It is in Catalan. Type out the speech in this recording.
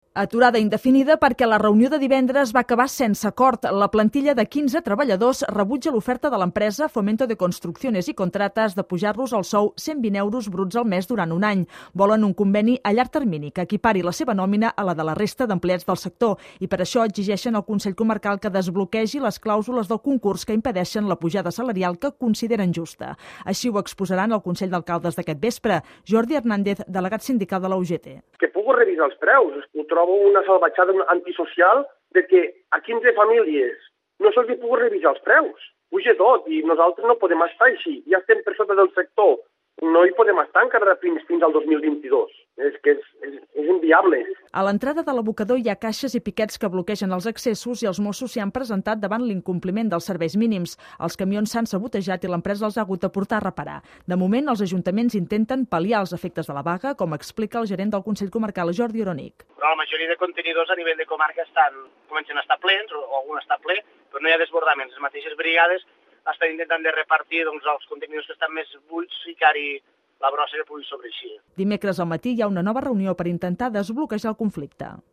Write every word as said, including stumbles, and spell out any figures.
Aturada indefinida perquè la reunió de divendres va acabar sense acord. La plantilla de quinze treballadors rebutja l'oferta de l'empresa Fomento de Construcciones i Contratas de pujar-los el sou cent vint euros bruts al mes durant un any. Volen un conveni a llarg termini que equipari la seva nòmina a la de la resta d'empleats del sector i per això exigeixen al Consell Comarcal que desbloquegi les clàusules del concurs que impedeixen la pujada salarial que consideren justa. Així ho exposaran al Consell d'Alcaldes d'aquest vespre. Jordi Hernández, delegat sindical de la U G T. Que pugui revisar els preus. Ho trobo una salvatjada antisocial de que a quinze famílies no se'ls pugui revisar els preus. Puja tot i nosaltres no podem estar així. Ja estem per sota del sector. No hi podem estar encara fins, fins al dos mil vint-i-dos. És que és, és, és inviable. A l'entrada de l'abocador hi ha caixes i piquets que bloquegen els accessos i els Mossos s'hi han presentat davant l'incompliment dels serveis mínims. Els camions s'han sabotejat i l'empresa els ha hagut de portar a reparar. De moment, els ajuntaments intenten pal·liar els efectes de la vaga, com explica el gerent del Consell Comarcal, Jordi Oronic. Però la majoria de contenidors a nivell de comarca estan, comencen a estar plens, o algun està ple, però no hi ha desbordaments. Les mateixes brigades estan intentant de repartir doncs, els contenidors que estan més buits i que ara la brossa que pugui sobreeixir. Dimecres al matí hi ha una nova reunió per intentar desbloquejar el conflicte.